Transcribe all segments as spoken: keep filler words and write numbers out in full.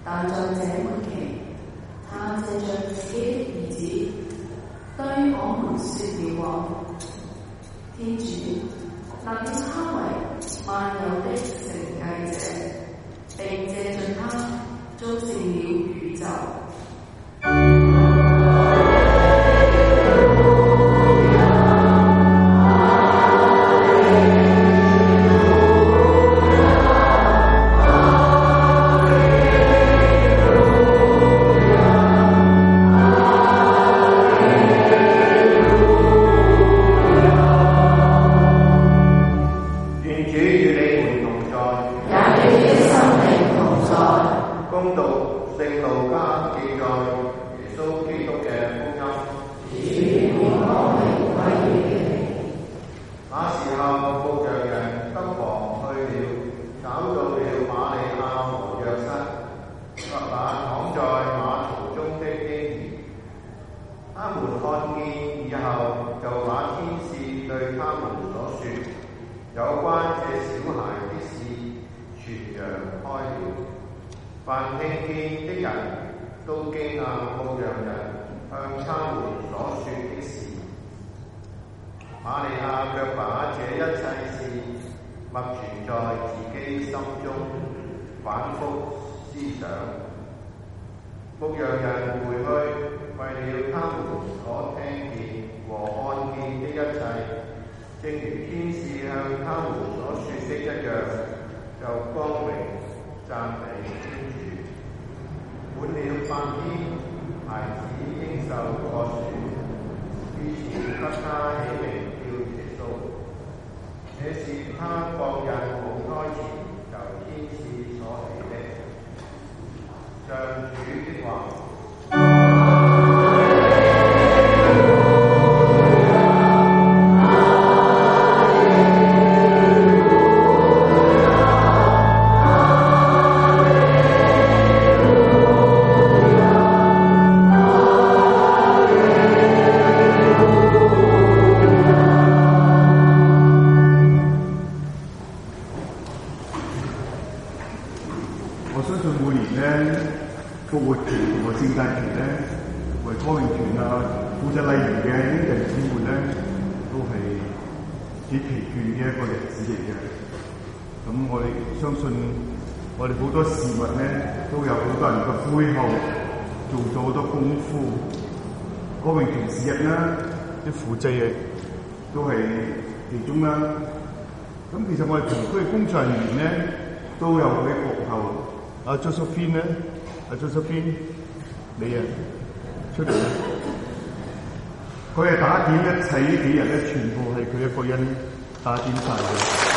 但在這末期，他借着自己的兒子，對我們説了話。天主立了他為萬有的承繼者，並借着他造成了宇宙。 輔祭嘅都係其中啦。咁其實我哋同區嘅工作人員咧都有佢幕後。阿 Josephine 咧，阿 Josephine，你啊出嚟啦！佢係打點一切呢幾日咧，全部係佢一個人打點晒嘅。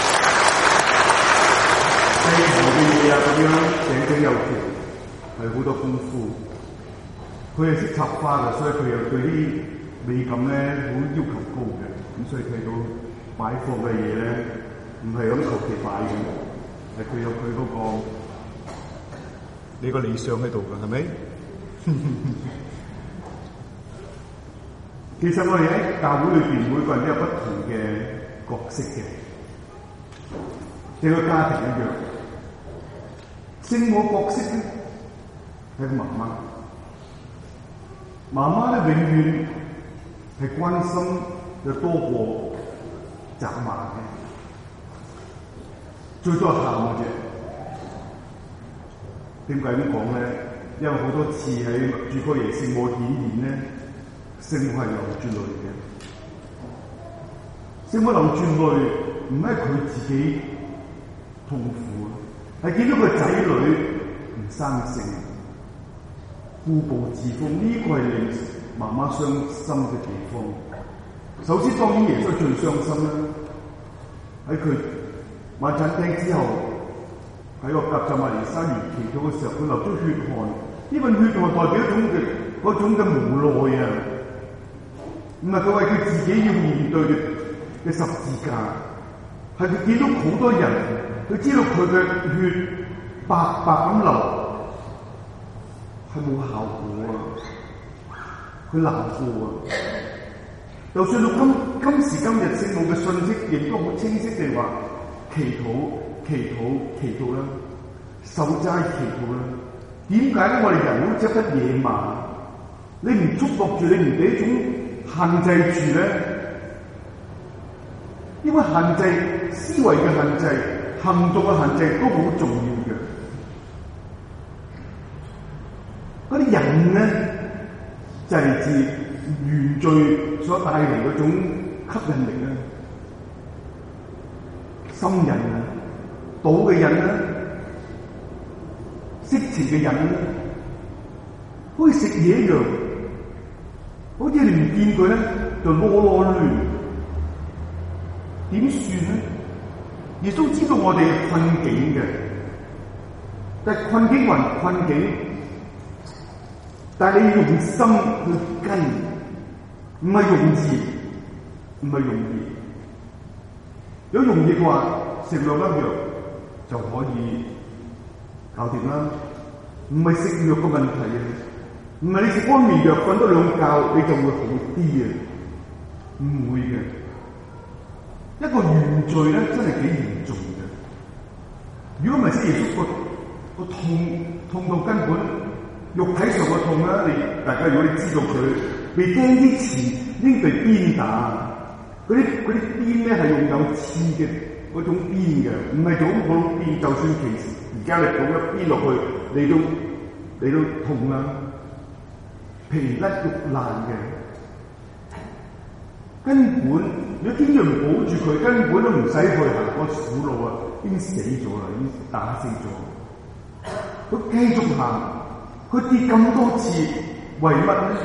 西湖嘅嘢啊，咁樣井井有條，係好多功夫。佢係識插花嘅，所以佢又對啲美感咧好要求高嘅，咁所以睇到擺貨嘅嘢咧，唔係咁求其擺嘅，係佢有佢嗰個你個理想喺度㗎，係咪？其實我哋喺教會裏邊，每個人都有不同嘅角色嘅，一個家庭一樣。聖母角色咧係個媽媽，媽媽咧永遠係關心就多過責罵嘅，最多係喊嘅啫。點解咁講咧？因為好多次喺主科耶聖母顯現咧，聖母係流住淚嘅。聖母流住淚唔係佢自己痛苦，係見到個仔女唔生性，固步自封，呢、這個係令媽媽傷心嘅地方。首先當然耶穌最傷心啦，喺佢晚餐廳之後，喺個革責瑪尼山園祈禱嘅時候，佢流出血汗。呢份血汗代表一種嘅嗰種嘅無奈啊，唔係佢為佢自己要面對嘅嘅十字架，係佢見到好多人，佢知道佢嘅血白白咁流，係冇效果啊，佢難過啊。就算到今今時今日，聖母嘅信息亦都好清晰地話：祈禱、祈禱、祈禱啦，守齋祈禱啦。 點解咧？我哋人好執得野蠻，你唔束縛住，你唔俾一種限制住咧？因為限制思維嘅限制、行動嘅限制都好重要嘅。嗰啲人咧就係嚟自原罪所帶嚟嗰種吸引力咧，心癮啊，賭嘅癮啦，色情嘅癮啦，好似食嘢一樣，好似你唔見佢咧就囉囉攣，點算咧？亦都知道我哋嘅困境嘅，但係困境還困境，但係你用心去跟，唔係容易，唔係容易。如果容易嘅話，食兩粒藥就可以搞掂啦。唔係食藥嘅問題啊，唔係你食安眠藥瞓多兩覺你就會好啲嘅，唔會嘅。一個原罪咧真係幾嚴重嘅。如果唔係死耶穌個個痛痛到根本肉體上嘅痛啦，你大家如果你知道佢被釘之前已經被鞭打。嗰啲嗰啲鞭咧係用有刺嘅嗰種鞭嘅，唔係做嗰種鞭。就算其實而家你倒一鞭落去，你都你都痛啦，皮甩肉爛嘅。根本如果天主唔保住佢，根本都唔使去行嗰苦路啊，已經死咗啦，已經打死咗。佢繼續行，佢跌咁多次，為乜咧？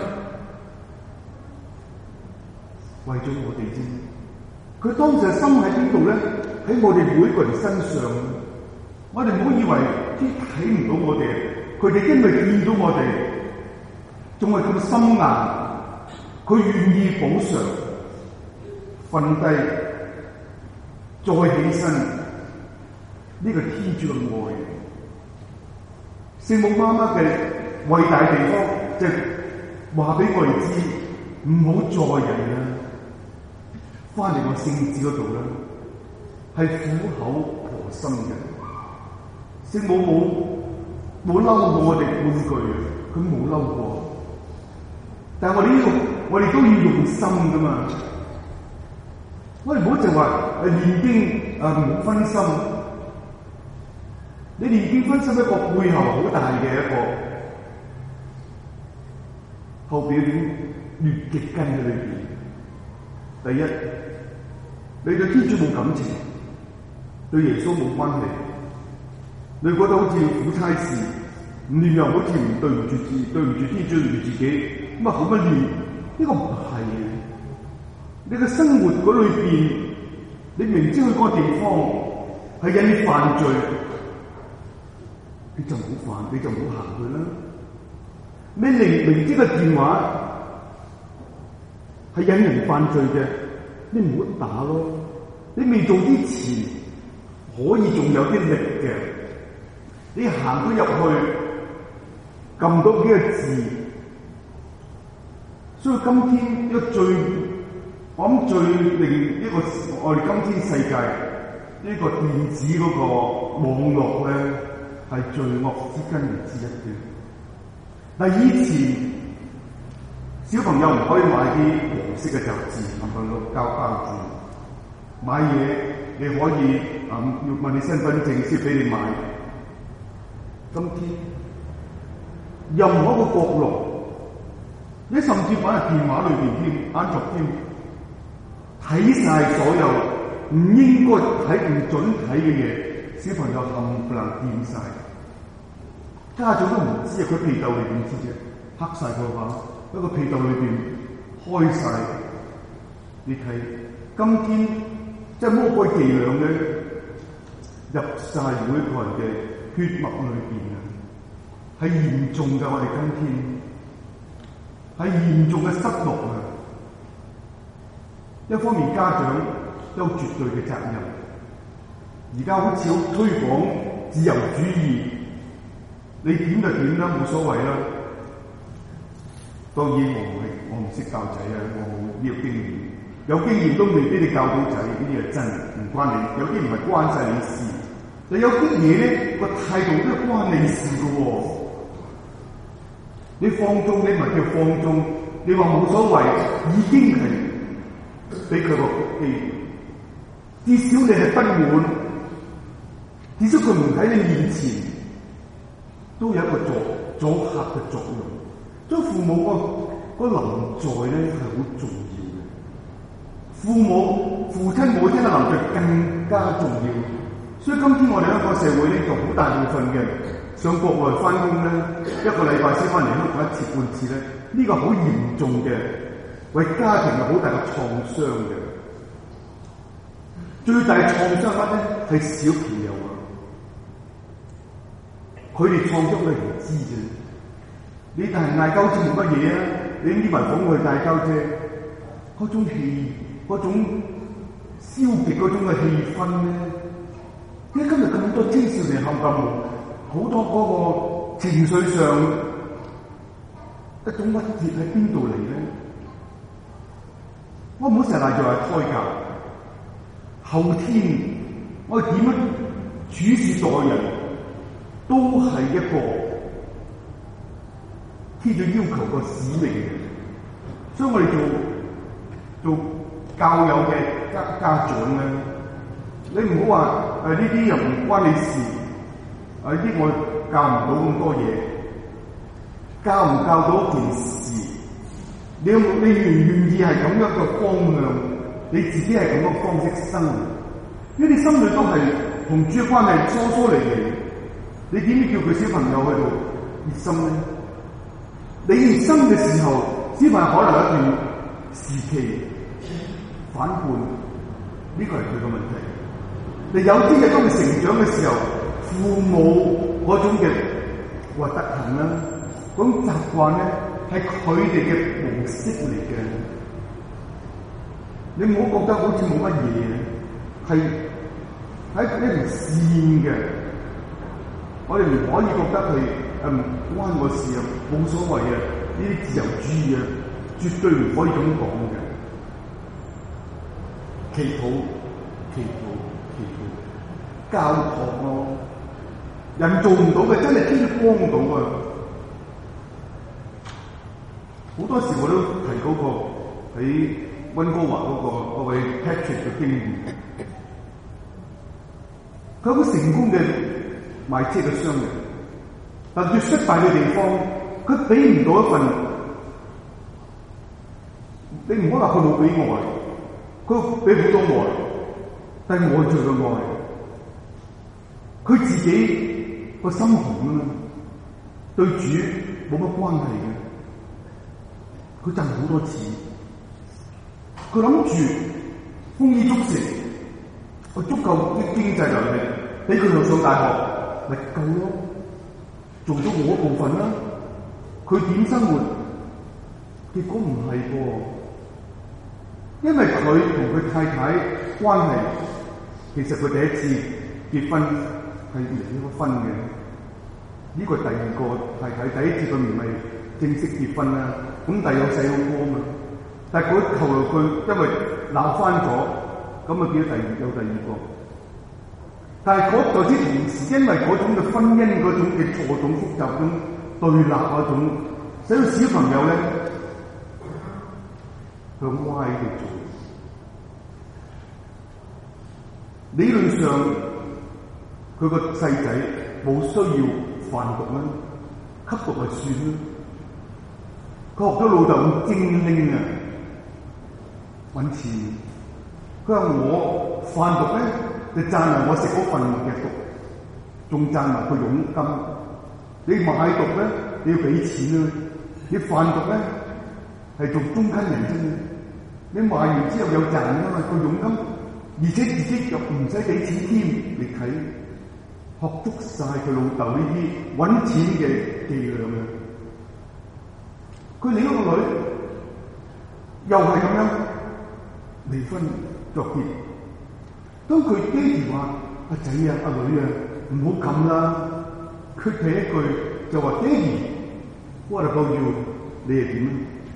為咗我哋啫，佢當時心喺邊度咧？喺我哋每個人身上。我哋唔好以為啲睇唔到我哋，佢哋因為見到我哋，仲係咁心硬，佢願意補償，瞓低，再起身，呢、這個天主嘅愛，聖母媽媽嘅偉大地方，就話俾我哋知，唔好再忍啦。翻嚟我聖旨嗰度啦，係苦口婆心嘅。聖母冇冇嬲過我哋半句，佢冇嬲過。但係我哋呢度，我哋都要用心噶嘛。我哋唔好就話誒念經啊，唔好分心。你念經分心一個背後好大嘅一個後表劣極根喺裏邊。第一，你對天主冇感情，對耶穌冇關係，你覺得好似苦差事，唔念又好似唔對唔住自，對唔住天主，對唔住自己，咁啊好乜念？呢個唔係嘅。你嘅生活嗰裏邊，你明知去嗰個地方係引你犯罪，你就唔好犯，你就唔好行去啦。你明明知個電話係引人犯罪嘅，你唔好打咯。你未做之前，可以仲有啲力嘅。你行咗入去，撳到幾個字。所以今天一個最，我諗最令一個我哋今天世界呢、這個電子嗰個網絡咧，係罪惡之根源之一嘅。但係以前小朋友唔可以買啲黃色嘅雜誌，能夠攞膠包住。買嘢你可以啊、嗯，要問你身份證先俾你買。今天任何一個角落，你甚至擺喺電話裏邊添，安卓添，睇晒所有唔應該睇、唔准睇嘅嘢，小朋友冚唪唥掂晒。家長都唔知啊，佢被竇裏邊知啫，黑晒個話，一個被竇裏邊開晒。你睇今天即係魔鬼伎倆咧，入晒每一個人嘅血脈裏邊啊，係嚴重㗎。我哋今天係嚴重嘅失落啊！一方面家長有絕對嘅責任，而家好似好推廣自由主義。你點就點啦，冇所謂啦。當然我唔係，我唔識教仔啊，我冇呢個經驗。有經驗都未必你教到仔，呢啲係真，唔關你。有啲唔係關晒你事，但有啲嘢咧個態度都係關你事嘅喎。 你放縱，你唔係叫放縱，你話冇所謂，已經係俾佢個福氣。至少你係不滿，至少佢唔喺你面前，都有一個阻阻嚇嘅作用。將父母個個臨在咧係好重要嘅，父母父親母親嘅臨在更加重要。所以今天我哋香港社會咧，就好大部分嘅上國外翻工咧，一個禮拜先翻嚟香港一次半次咧，呢、這個好嚴重嘅，為家庭有好大嘅創傷嘅。最大嘅創傷乜咧？係小朋友啊，佢哋創傷你唔知啫。你但係嗌交啫冇乜嘢啊，你呢埋講佢嗌交啫，嗰種氣，嗰種消極嗰種嘅氣氛咧，點解今日咁多青少年冚唪唥好多嗰個情緒上一種鬱結喺邊度嚟咧？我唔好成日賴住話胎教，後天我哋點樣處事待人，都係一個天主要求個使命嘅。所以我哋做做教友嘅家家長咧，你唔好話誒呢啲又唔關你事，誒呢啲我教唔到咁多嘢，教唔教到件事，你有冇你願唔願意係咁樣嘅方向？你自己係咁嘅方式生活，因為你心裏都係同主嘅關係疏疏離離，你點叫佢小朋友去到熱心咧？你熱心嘅時候，小朋友可能有一段時期反叛，呢、這個係佢嘅問題。你有啲嘅當佢成長嘅時候，父母嗰種嘅話德行啦，嗰種習慣咧，係佢哋嘅模式嚟嘅。你唔好覺得好似冇乜嘢，係喺一條線嘅。我哋唔可以覺得佢誒唔關我事啊，冇所謂啊，呢啲自由主義啊，絕對唔可以咁講嘅。祈禱、祈禱、祈禱，教堂咯，人做唔到嘅，真係天主幫到啊！好多時我都提嗰個喺溫哥華嗰個嗰位 Patrick 嘅經驗，佢好成功嘅賣車嘅商人，但最失敗嘅地方，佢俾唔到一份，你唔好話佢冇俾愛，佢俾好多愛，但係愛最嘅愛，佢自己個心紅啊，對主冇乜關係嘅，佢賺好多錢，佢諗住豐衣足食，佢足夠啲經濟能力，俾佢又上大學，咪夠咯，做咗我一部分啦。佢點生活？結果唔係噃，因為佢同佢太太關係，其實佢第一次結婚係離咗婚嘅。呢、這個第二個太太，第一次佢唔係正式結婚啦，咁但係有細佬哥啊嘛。但係佢後來佢因為鬧翻咗，咁啊變咗第二有第二個。但係嗰在之同時，因為嗰種嘅婚姻嗰種嘅錯綜複雜種對立嗰種，使到小朋友咧向歪嘅做。理論上佢個細仔冇需要販毒啦，吸毒就算啦。佢學咗老豆咁精靈啊，揾錢。佢話我販毒咧，就賺埋我食嗰份嘅毒，仲賺埋個佣金。你買毒咧，你要俾錢啊！你販毒咧係做中間人啫。你賣完之後有賺㗎嘛，個佣金，而且自己又唔使俾錢添。你睇學足晒佢老豆呢啲揾錢嘅伎倆啊！佢另一個女又係咁樣離婚作結。當佢爹哋話：阿仔啊，阿女啊，唔好咁啦。佢第一句就話：爹哋，what about you？你係點？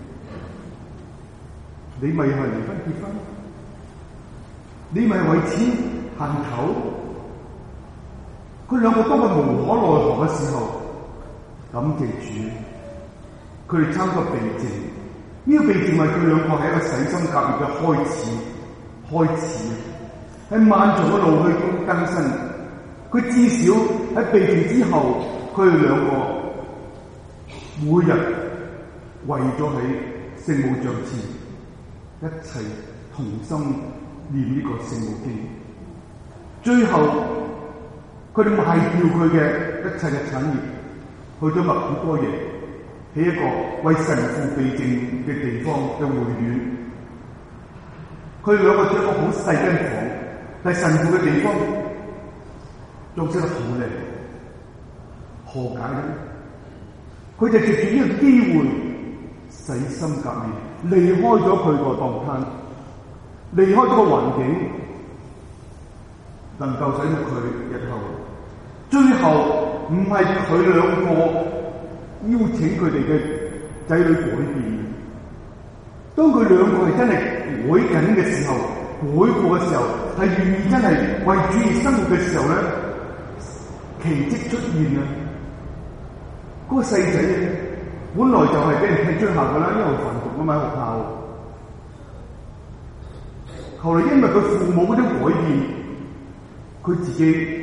你咪係離婚結婚？你咪為錢行頭？佢兩個當佢無可奈何嘅時候，感謝主， 佢哋參加避靜，呢、這個避靜為佢兩個係一個洗心革面嘅開始，開始喺漫長嘅路去中更新。佢至少喺避靜之後，佢哋兩個每日為咗喺聖母像前一齊同心念呢個聖母經。最後佢哋賣掉佢嘅一切嘅產業，去咗默古多耶，起一個為神父避靜嘅地方嘅會院。佢哋兩個住一個好細間房，但係神父嘅地方裝飾得好靚。何解咧？佢就藉住呢個機會洗心革面，離開咗佢個檔攤，離開咗個環境，能夠使到佢日後最後唔係佢兩個邀請佢哋嘅仔女改變。當佢兩個係真係改緊嘅時候，改過嘅時候，係願意真係為主而生活嘅時候咧，奇蹟出現啊！嗰、那個細仔本來就係俾人踢出校噶啦，因為販毒啊嘛，喺學校。後來因為佢父母嗰種改變，佢自己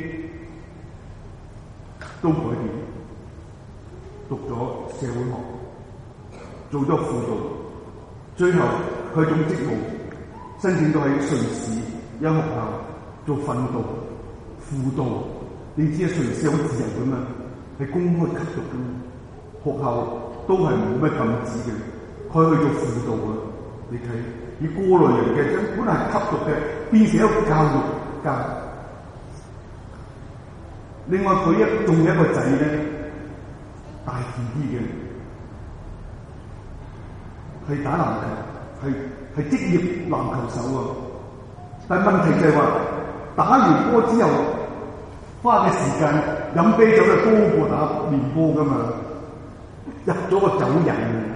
都改變，讀咗社會學，做咗輔導，最後佢種職務申請到喺瑞士一學校做訓導、輔導。你知啊，瑞士好自由噶嘛，係公開吸毒噶嘛，學校都係冇咩禁止嘅，佢去做輔導啊！你睇，以過來人嘅真本來係吸毒嘅，變成一個教育家。另外佢一仲有一個仔咧，大件啲嘅，係打籃球，係係職業籃球手啊！但係問題就係話，打完波之後，花嘅時間飲啤酒就多過打練波噶嘛，入咗個酒癮。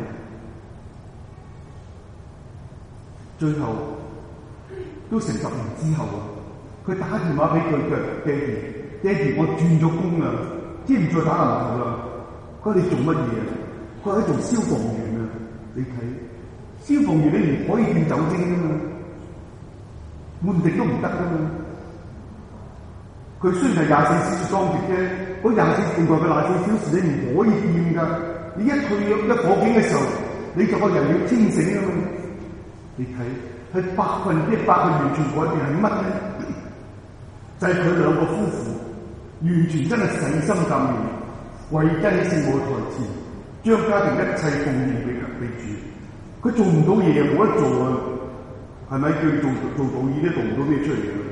最後都成十年之後啊，佢打電話俾佢嘅爹哋，爹哋我轉咗工啦，知唔再打籃球啦。佢話你做乜嘢啊？佢話喺做消防員啊。你睇消防員你唔可以掂酒精噶嘛，滿地都唔得噶嘛。佢雖然係廿四小時當值啫，嗰廿四另外嘅廿四小時你唔可以掂噶。你一退咗一火警嘅時候，你就個人要清醒啊嘛。你睇係百分之百嘅完全改變係乜咧？就係佢兩個夫婦完全真係洗心革面，為真聖母台前將家庭一切奉獻俾俾主。佢做唔到嘢，冇得做啊！係咪叫做做道義都做唔到咩出嚟嘅？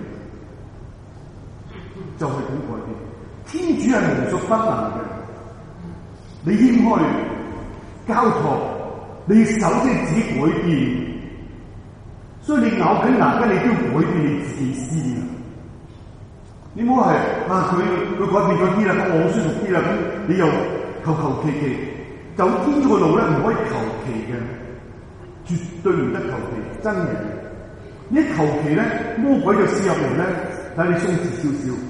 就係咁改變。天主係無所不能嘅，你應該交託，你首先自己改變。所以你咬緊牙根，你都要改變你自己先啊！你唔好係啊，佢佢改變咗啲啦，咁我好舒服啲啦，咁你又求求其其走天主嘅路咧，唔可以求其嘅，絕對唔得求其，真嘅。你一求其咧，魔鬼就試入嚟咧，睇你鬆弛少少。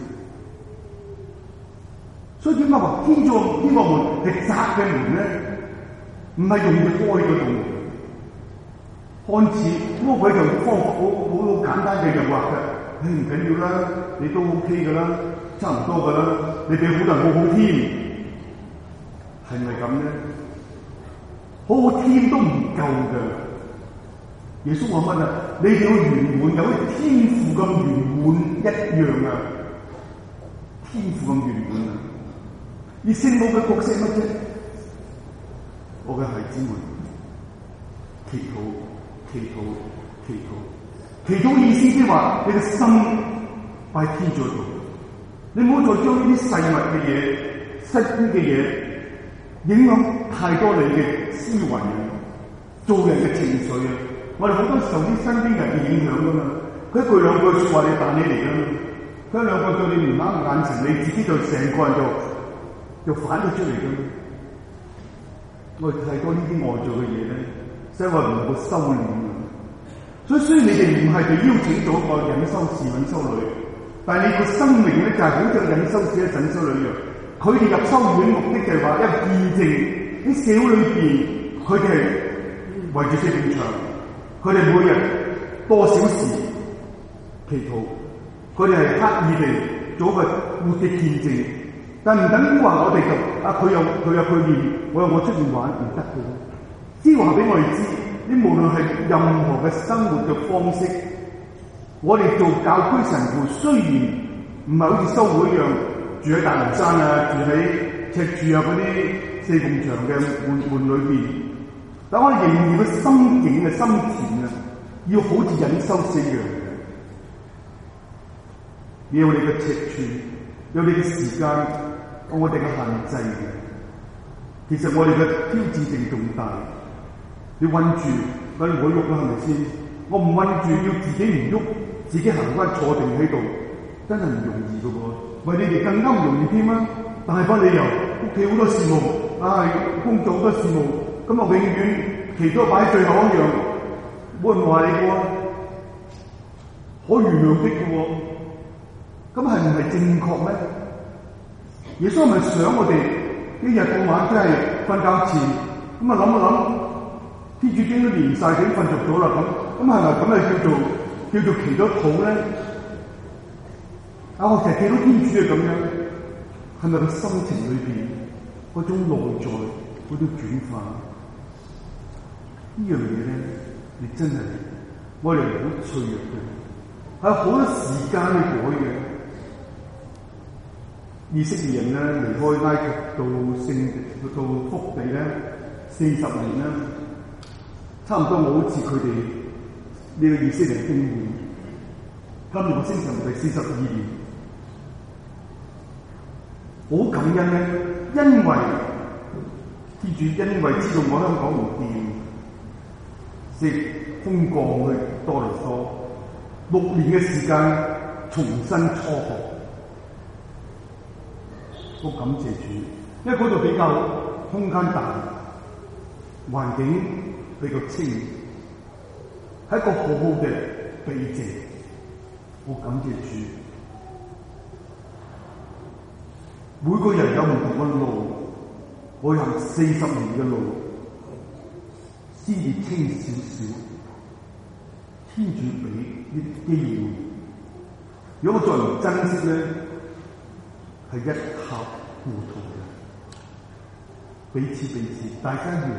所以點解話天主呢個門係窄嘅門咧？唔係容易開嗰度。看似魔鬼就方法好好好簡單嘅誘惑嘅，唉唔緊要啦，你都 OK 噶啦，差唔多噶啦，你比好多人好好添，係咪咁咧？好好添都唔夠嘅。耶穌話乜啊？你哋要圓滿，有好似天父咁圓滿一樣啊！天父咁圓滿啊！而聖母嘅角色乜啫？我嘅孩子們，祈禱。祈禱，祈禱，祈禱意思即係話你嘅心擺天主度，你唔好再將呢啲細密嘅嘢、細啲嘅嘢影響太多你嘅思維、做人嘅情緒啊！我哋好多受啲身邊人嘅影響噶嘛，佢一句兩句説話你彈起嚟啦，佢一兩個對你唔啱嘅眼神，你自己就成個人就就反咗出嚟噶嘛。我哋太多呢啲外在嘅嘢咧。即係話唔能夠修煉，所以雖然你哋唔係被邀請咗個隱修士、隱修女，但係你個生命咧就係好似隱修士、隱修女一樣。佢哋入修院目的就係話一個見證喺社會裏邊，佢哋係圍住四面牆，佢哋每日多小時祈禱，佢哋係刻意地做一個活嘅見證。但唔等於話我哋就啊，佢有佢有佢念，我有我出面玩唔得嘅。即係話俾我哋知，你無論係任何嘅生活嘅方式，我哋做教區神父，雖然唔係好似修會一樣住喺大帽山啊，住喺赤柱啊嗰啲四埲牆嘅門門裏邊，但我哋仍然個心境嘅心田啊，要好似隱修四樣嘅，要有你嘅赤柱，有你嘅時間，我哋嘅限制嘅。其實我哋嘅挑戰性仲大。你韞住，佢唔會喐啦，係咪先？我唔韞住，要自己唔喐，自己行翻坐定喺度，真係唔容易噶喎。為你哋更加唔容易添啊！大把理由，屋企好多事務，啊，工作好多事務，咁啊永遠祈禱擺最後一樣，冇人話你嘅喎，可原諒的嘅喎。咁係唔係正確咩？耶穌係咪想我哋一日到晚真係瞓覺前咁啊諗一諗？天主經都連晒已經瞓着咗啦，咁咁係咪咁係叫做叫做祈咗禱咧？啊，我成日見到天主係咁樣，係咪個心情裏邊嗰種內在嗰種轉化？呢樣嘢咧，你真係我哋好脆弱嘅，係好多時間去改嘅。以色列人咧離開埃及到聖到福地咧四十年啦。差唔多我好似佢哋呢個以色列經驗，今年我升上第四十二年，好感恩咧，因為天主因為知道我香港唔掂，即空降去多倫多，六年嘅時間重新初學，好感謝主，因為嗰度比較空間大，環境比較清，係一個好好嘅避靜，我感謝主。每個人有唔同嘅路，我行四十年嘅路，先至清少少。天主俾呢啲機會，如果我再唔珍惜咧，係一塌糊塗嘅。彼此彼此，大家要。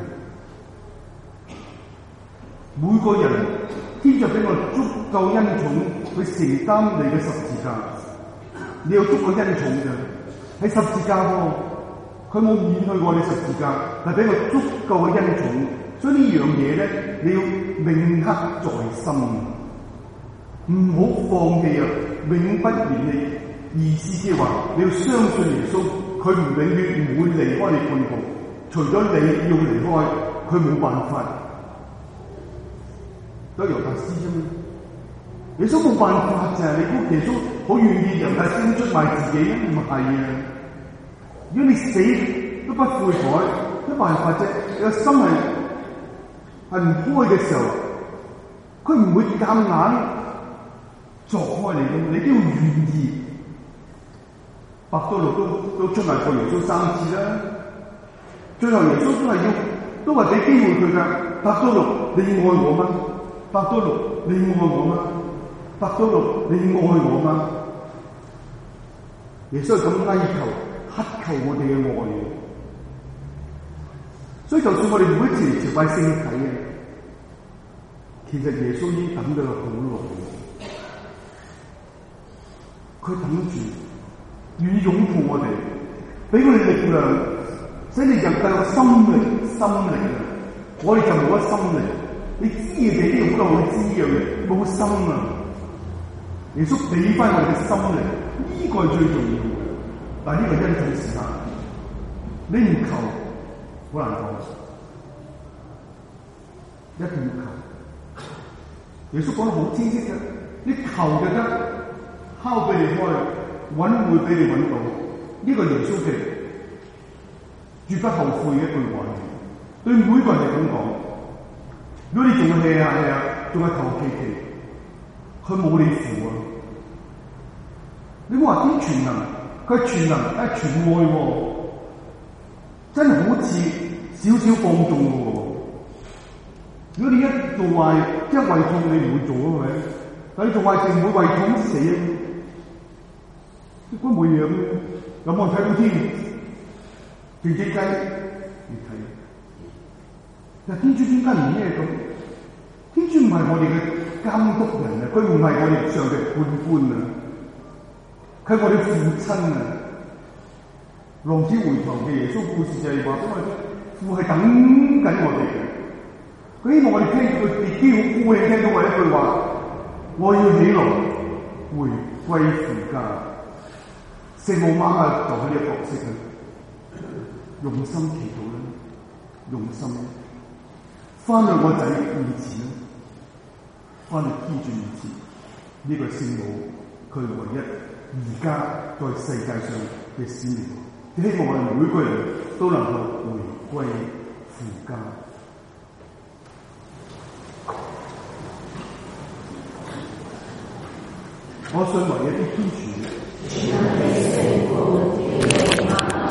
每個人天主俾我足夠恩寵去承擔你嘅十字架，你有足夠恩寵嘅喺十字架喎，佢冇免去過你十字架，但俾我足夠嘅恩寵，所以呢樣嘢咧，你要銘刻在心，唔好放棄啊，永不言棄。意思即係話你要相信耶穌，佢唔永遠唔會離開你半步，除咗你要離開，佢冇辦法。都係猶大師啫嘛，耶穌冇辦法就係你估耶穌好願意猶大師出賣自己，唔係啊！如果你死都不悔改，冇辦法啫。你個心係係唔開嘅時候，佢唔會夾硬鑿開你嘅，你都要願意。伯多祿都都出賣過耶穌三次啦，最後耶穌都係要都係俾機會佢㗎。伯多祿，你愛我嗎？伯多祿，你愛我嗎？伯多祿，你愛我嗎？耶穌係咁哀求、乞求我哋嘅愛。所以就算我哋每一次嚟朝拜聖體嘅，其實耶穌已經等咗好耐，佢等住願意擁抱我哋，俾我哋力量，使你入到心靈、心靈啊！我哋就冇乜心靈。你知嘅嘢啲好多好知嘅嘢，冇心啊！耶穌俾翻我哋嘅心靈，呢、這個係最重要嘅。但係呢個恩寵時刻，你唔求，好難講。一定要求。耶穌講得好清晰嘅，你求就得，敲俾你開，揾會俾你揾到。呢、這個耶穌嘅絕不後悔嘅一句話，對每個人嚟咁講。如果你仲係啊係啊，仲係求其其，佢冇你符啊！你冇話點全能，佢係全能，係全愛喎，真係好似少少放縱嘅喎。如果你一做壞，即係胃痛，你唔會做啊，係咪？但你做壞事唔會胃痛死啊！應該冇嘢咁。有冇人睇到天？靜靜雞，你睇。但天主點解唔咩咁？天主唔係我哋嘅監督人啊，佢唔係我哋上嘅判官啊，佢係我哋父親啊。浪子回頭嘅耶穌故事就係話俾我哋聽，父係等緊我哋嘅。佢希望我哋聽佢自己好高興聽到我一句話：我要起來回歸父家。聖母瑪亞就係呢個角色啊，用心祈禱啦，用心翻去我仔面前啦，翻去天主面前。呢、這個聖母佢唯一而家在世界上嘅使命，希望我哋每個人都能夠回歸父家。我信唯一的天主。